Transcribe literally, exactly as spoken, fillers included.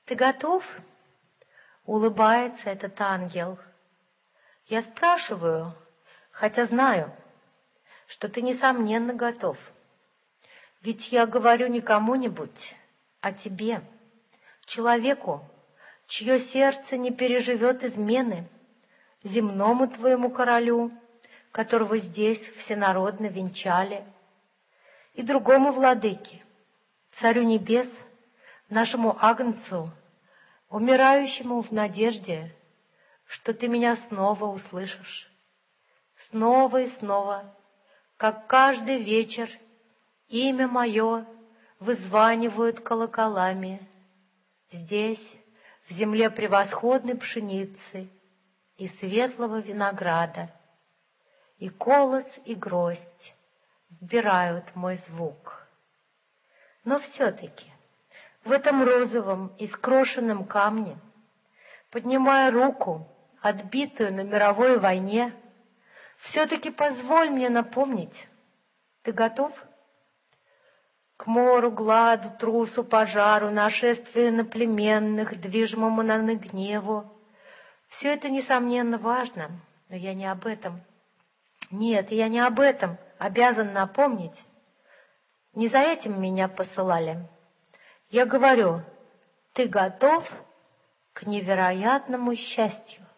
Ты готов? Улыбается этот ангел. Я спрашиваю, хотя знаю, что ты несомненно готов. Ведь я говорю не кому-нибудь, а тебе, человеку, чье сердце не переживет измены, земному твоему королю, которого здесь всенародно венчали, и другому владыке, царю небес, нашему Агнцу, умирающему в надежде, что ты меня снова услышишь. Снова и снова, как каждый вечер, имя мое вызванивают колоколами здесь, в земле превосходной пшеницы и светлого винограда, и колос, и гроздь вбирают мой звук. Но все-таки в этом розовом и скрошенном камне, поднимая руку, отбитую на мировой войне, все-таки позволь мне напомнить, ты готов? К мору, гладу, трусу, пожару, нашествию иноплеменных, движимому наны гневу. Все это, несомненно, важно, но я не об этом. Нет, я не об этом обязан напомнить. Не за этим меня посылали. Я говорю, ты готов к невероятному счастью?